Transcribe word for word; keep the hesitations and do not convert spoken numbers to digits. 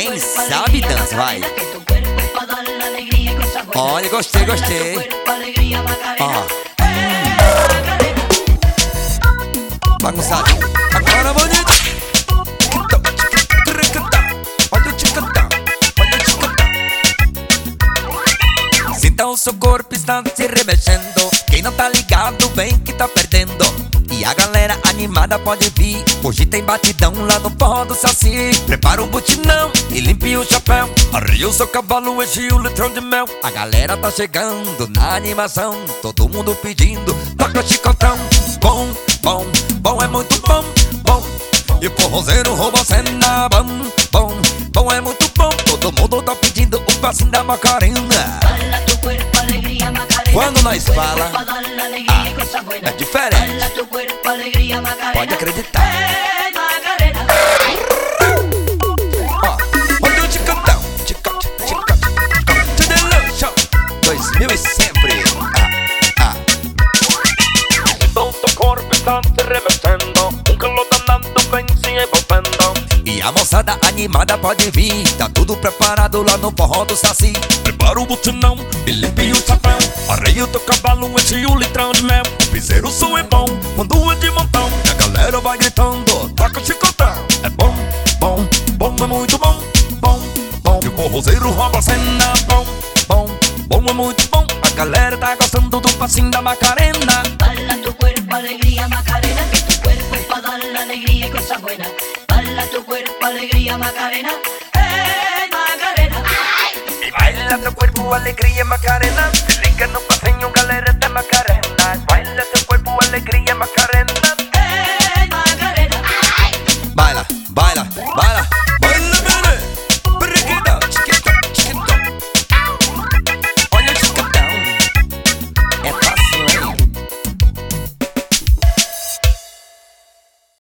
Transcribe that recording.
Quem sabe dança, vai. Olha, gostei, gostei. Ó. Bagunçadinho. Agora bonito. Olha o ticatão, olha o ticatão. Sinta o seu corpo está se remexendo. Quem não tá ligado, vem que tá perdendo. E a galera animada pode vir. Hoje tem batidão lá no forró do Saci. Prepara o botinão e limpe o chapéu. Arreia o seu cavalo, enche o litrão de mel. A galera tá chegando na animação. Todo mundo pedindo, toca chicotão. Bom, bom, bom é muito bom, bom. E o forrozeiro rouba a cena. Bom, bom, bom é muito bom. Todo mundo tá pedindo o passinho da Macarena. Quando nós fala, ah, é diferente. Pode acreditar. Ó, olha o ticantão, ticote, ticote, to the luxo, dois mil e sempre. Ah, ah. Então teu corpo está se remexendo. Um calor danado vem se envolvendo. E a moçada animada pode vir. Tá tudo preparado lá no forró do Saci. Prepara o botinão e limpe o chapéu. Arreia o teu cavalo, enche o litrão de mel. O piseiro, o som é bom, quando é de montão. E a galera vai gritando, toca o chicotão. É bom, bom, bom, é muito bom, bom, bom. E o forrozeiro rouba a cena. Bom, bom, bom, é muito bom. A galera tá gostando do passinho da Macarena. Bala tu cuerpo, alegría, Macarena. Que tu cuerpo es pa' dar la alegría y cosas buenas. Bala tu cuerpo, alegría, Macarena. Hey, Macarena. E baila teu corpo, alegria, Macarena. Se liga no passinho, galera da Macarena. Baila teu corpo, alegria, Macarena.